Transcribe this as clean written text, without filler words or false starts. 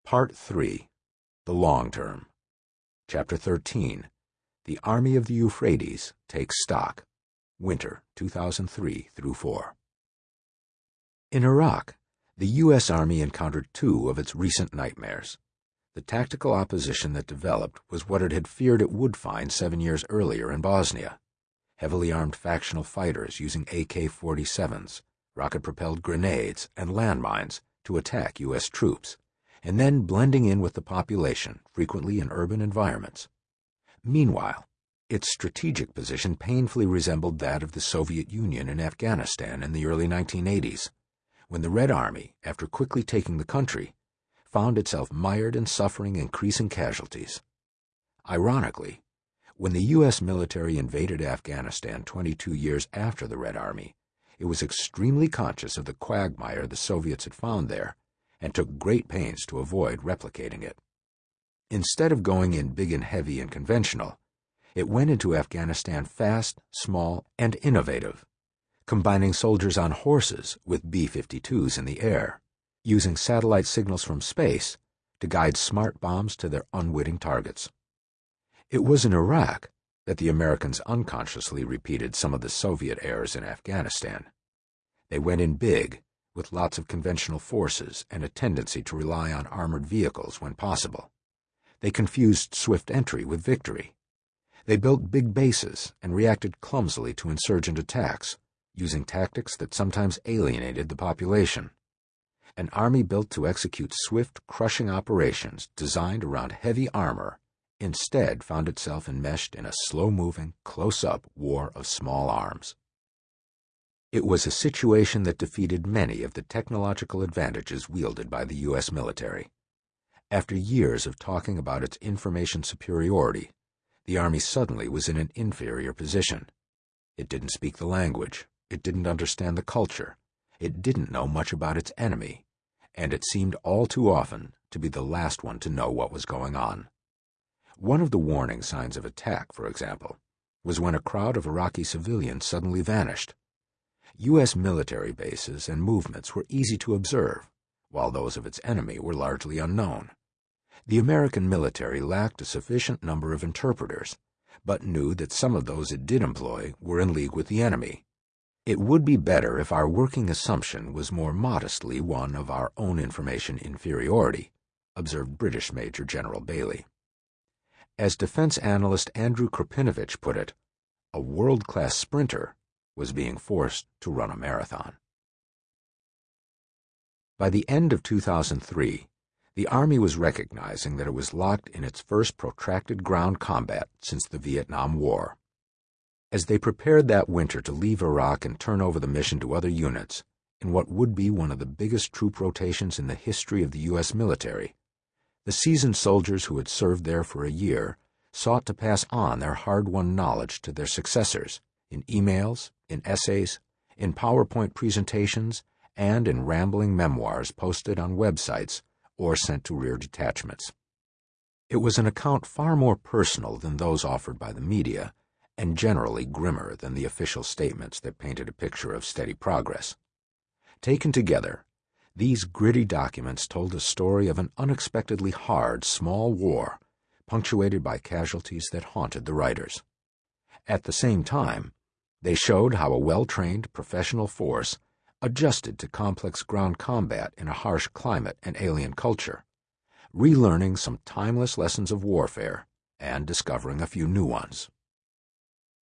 Part 3. The Long Term. Chapter 13. The Army of the Euphrates Takes Stock. Winter 2003-4. In Iraq, the U.S. Army encountered two of its recent nightmares. The tactical opposition that developed was what it had feared it would find 7 years earlier in Bosnia. Heavily armed factional fighters using AK-47s, rocket-propelled grenades, and landmines to attack U.S. troops, and then blending in with the population, frequently in urban environments. Meanwhile, its strategic position painfully resembled that of the Soviet Union in Afghanistan in the early 1980s, when the Red Army, after quickly taking the country, found itself mired in suffering increasing casualties. Ironically, when the U.S. military invaded Afghanistan 22 years after the Red Army, it was extremely conscious of the quagmire the Soviets had found there, and took great pains to avoid replicating it. Instead of going in big and heavy and conventional, it went into Afghanistan fast, small, and innovative, combining soldiers on horses with B-52s in the air, using satellite signals from space to guide smart bombs to their unwitting targets. It was in Iraq that the Americans unconsciously repeated some of the Soviet errors in Afghanistan. They went in big, with lots of conventional forces and a tendency to rely on armored vehicles when possible. They confused swift entry with victory. They built big bases and reacted clumsily to insurgent attacks, using tactics that sometimes alienated the population. An army built to execute swift, crushing operations designed around heavy armor instead found itself enmeshed in a slow-moving, close-up war of small arms. It was a situation that defeated many of the technological advantages wielded by the U.S. military. After years of talking about its information superiority, the Army suddenly was in an inferior position. It didn't speak the language, it didn't understand the culture, it didn't know much about its enemy, and it seemed all too often to be the last one to know what was going on. One of the warning signs of attack, for example, was when a crowd of Iraqi civilians suddenly vanished. U.S. military bases and movements were easy to observe, while those of its enemy were largely unknown. The American military lacked a sufficient number of interpreters, but knew that some of those it did employ were in league with the enemy. It would be better if our working assumption was more modestly one of our own information inferiority, observed British Major General Bailey. As defense analyst Andrew Krapinovich put it, a world-class sprinter was being forced to run a marathon. By the end of 2003, the Army was recognizing that it was locked in its first protracted ground combat since the Vietnam War. As they prepared that winter to leave Iraq and turn over the mission to other units, in what would be one of the biggest troop rotations in the history of the U.S. military, the seasoned soldiers who had served there for a year sought to pass on their hard-won knowledge to their successors in emails, in essays, in PowerPoint presentations, and in rambling memoirs posted on websites or sent to rear detachments. It was an account far more personal than those offered by the media, and generally grimmer than the official statements that painted a picture of steady progress. Taken together, these gritty documents told a story of an unexpectedly hard, small war, punctuated by casualties that haunted the writers. At the same time, they showed how a well-trained professional force adjusted to complex ground combat in a harsh climate and alien culture, relearning some timeless lessons of warfare and discovering a few new ones.